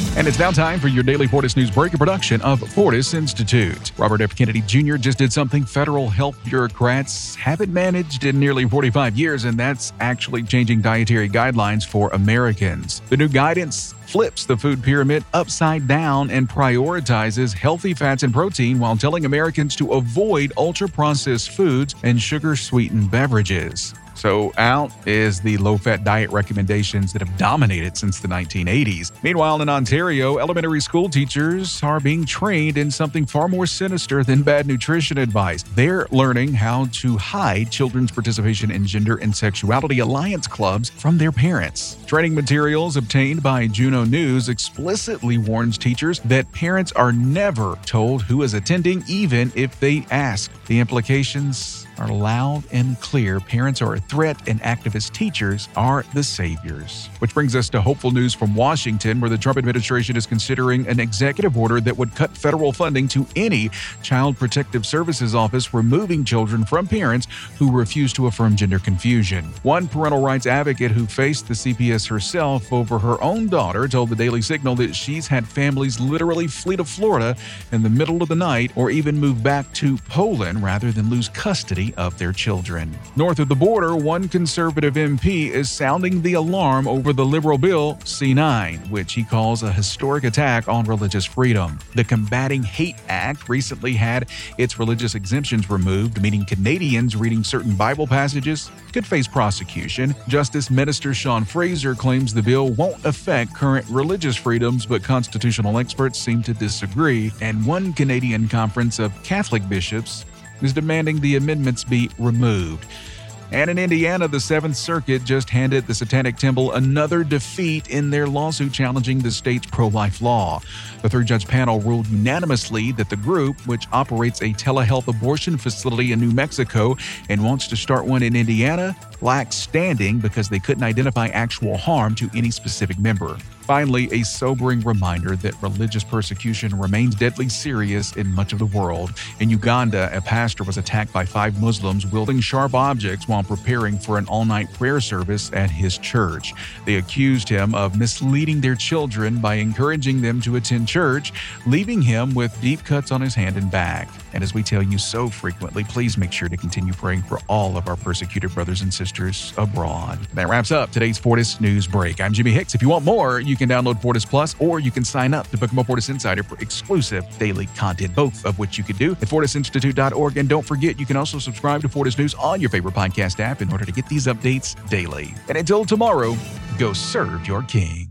And it's now time for your daily Fortis News Break, a production of Fortis Institute. Robert F. Kennedy Jr. just did something federal health bureaucrats haven't managed in nearly 45 years, and that's actually changing dietary guidelines for Americans. The new guidance flips the food pyramid upside down and prioritizes healthy fats and protein while telling Americans to avoid ultra-processed foods and sugar-sweetened beverages. So out is the low-fat diet recommendations that have dominated since the 1980s. Meanwhile, in Ontario, elementary school teachers are being trained in something far more sinister than bad nutrition advice. They're learning how to hide children's participation in gender and sexuality alliance clubs from their parents. Training materials obtained by Juno News explicitly warns teachers that parents are never told who is attending, even if they ask. The implications are loud and clear. Parents are a threat and activist teachers are the saviors. Which brings us to hopeful news from Washington, where the Trump administration is considering an executive order that would cut federal funding to any Child Protective Services office, removing children from parents who refuse to affirm gender confusion. One parental rights advocate who faced the CPS herself over her own daughter told the Daily Signal that she's had families literally flee to Florida in the middle of the night or even move back to Poland rather than lose custody of their children. North of the border, one conservative MP is sounding the alarm over the liberal bill C-9, which he calls a historic attack on religious freedom. The Combating Hate Act recently had its religious exemptions removed, meaning Canadians reading certain Bible passages could face prosecution. Justice Minister Sean Fraser claims the bill won't affect current religious freedoms, but constitutional experts seem to disagree, and one Canadian conference of Catholic bishops is demanding the amendments be removed. And in Indiana, the 7th Circuit just handed the Satanic Temple another defeat in their lawsuit challenging the state's pro-life law. The 3-judge panel ruled unanimously that the group, which operates a telehealth abortion facility in New Mexico and wants to start one in Indiana, lacks standing because they couldn't identify actual harm to any specific member. Finally, a sobering reminder that religious persecution remains deadly serious in much of the world. In Uganda, a pastor was attacked by 5 Muslims wielding sharp objects while preparing for an all-night prayer service at his church. They accused him of misleading their children by encouraging them to attend church, leaving him with deep cuts on his hand and back. And as we tell you so frequently, please make sure to continue praying for all of our persecuted brothers and sisters abroad. That wraps up today's Fortis News Break. I'm Jimmy Hicks. If you want more, you can download Fortis Plus, or you can sign up to become a Fortis Insider for exclusive daily content, both of which you can do at FortisInstitute.org. And don't forget, you can also subscribe to Fortis News on your favorite podcast app in order to get these updates daily. And until tomorrow, go serve your king.